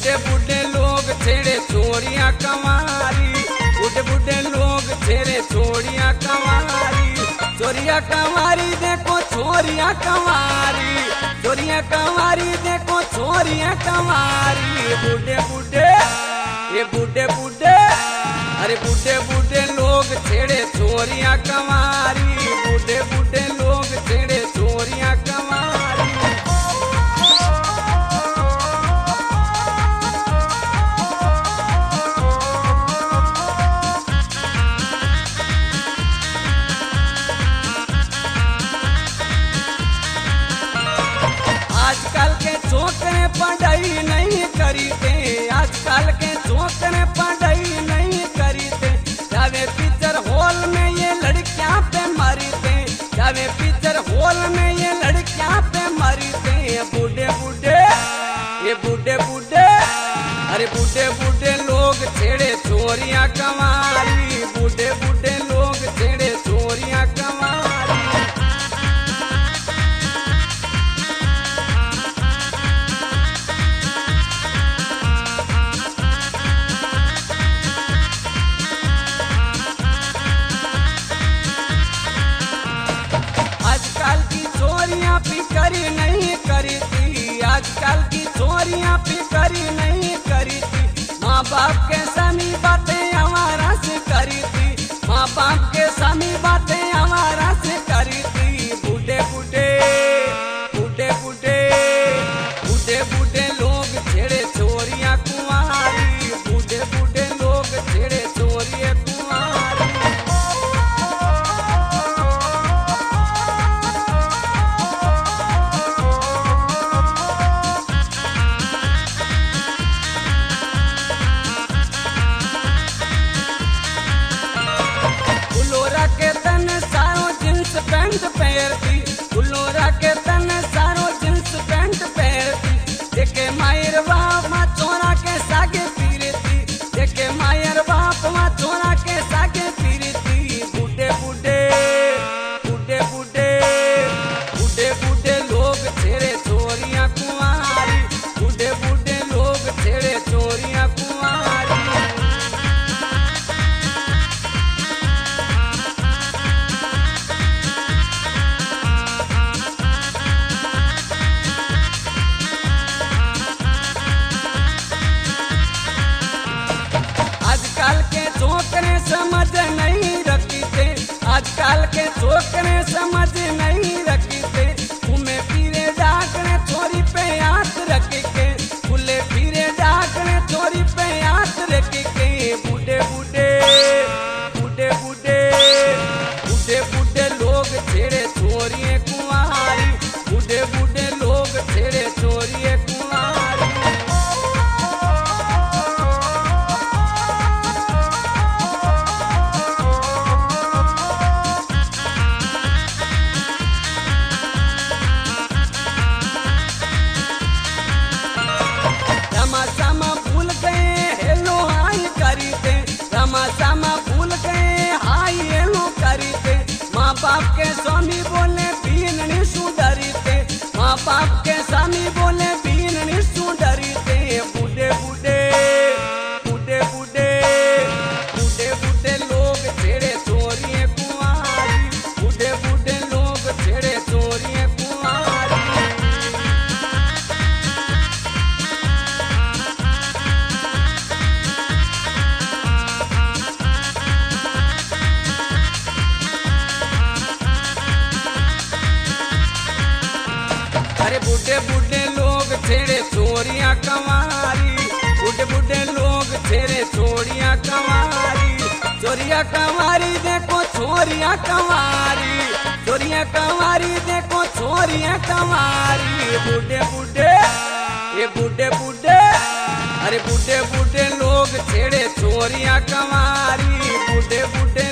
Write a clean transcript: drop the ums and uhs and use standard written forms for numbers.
बूढ़े बूढ़े लोग छेड़े छोरियां कमारी, बूढ़े बूढ़े लोग छेड़े छोरियां कमारी, छोरियां कमारी देखो छोरियां कमारी, छोरियां कमारी देखो छोरियां कमारी। बूढ़े बूढ़े ये बूढ़े बूढ़े अरे बूढ़े बूढ़े लोग छेड़े छोरियां कमारी, बूढ़े बूढ़े लोग छेड़े छोरियां कमारी। आजकल के छोकरे पढ़ाई नहीं करीते, आजकल के छोकरे पढ़ाई नहीं करीते, जावे पिक्चर हॉल में ये लड़कियां पे मरीते, जावे पिक्चर हॉल में ये लड़कियां पे मरीते। बूढ़े बूढ़े ये बूढ़े बूढ़े अरे बूढ़े बूढ़े लोग छेड़े छोरियां कमारी, बूढ़े बूढ़े लोग छेड़े छोरियां कमारी। आजकल की छोरियां फिकरी नहीं करीती, आजकल की छोरियां फिकरी नहीं करीती, माँ बाप के समी बातें हमारा से करीती, माँ बाप के समी बातें हमारा से करीती। बूढ़े बूढ़े बूढ़े बूढ़े बूढ़े बूढ़े लोग छेड़े छोरियां कुंवारी, बूढ़े बूढ़े लोग छेड़े छोरियां कुंवारी। फुलोरा के तन सारो जींस पैंट पहनती, फुलोरा के तन सारो जींस पैंट पहनती, देखे मायर बाप माँ चोरा के सागे पीरती, देखे मायर बाप माँ चोरा के सागे पीरती। बूढ़े बूढ़े बूढ़े बूढ़े बूढ़े बूढ़े लोग छेड़े छोरियां कुंवारी, बूढ़े बूढ़े लोग छेड़े छोरियां कुंवारी। आजकल के छोकरे समझ नहीं रखते, आजकल के छोकरे समझ नहीं रखते, घूमे फिरे डाकने छोरी पे हाथ रख के, खुले फिरे डाकने छोरी पे हाथ रख के। बूढ़े बूढ़े बूढ़े बूढ़े बूढ़े बूढ़े लोग छेड़े छोरियां कुंवारी, बूढ़े बूढ़े लोग छेड़े छोरियां कुंवारी। रामा भूल गए हेलो हाय करीते, रामा भूल गए हाय हेलो करीते, माँ बाप के स्वामी बोले बीन निशु डरीते, माँ बाप के स्वामी बोले बीन निशु डरीते। बूढ़े बूढ़े बूढ़े बूढ़े बूढ़े बूढ़े लोग छेड़े छोरियां कुंवारी, बूढ़े बूढ़े लोग छेड़े छोरियां कुंवारी। अरे बूढ़े बूढ़े लोग छेड़े छोरियां कमारी, बूढ़े बूढ़े लोग छेड़े छोरियां कमारी, छोरियां कमारी देखो छोरियां कमारी, छोरियां कमारी देखो छोरियां कमारी। बूढ़े बूढ़े ये बूढ़े बूढ़े अरे बूढ़े बूढ़े लोग छेड़े छोरियां कमारी, बूढ़े बूढ़े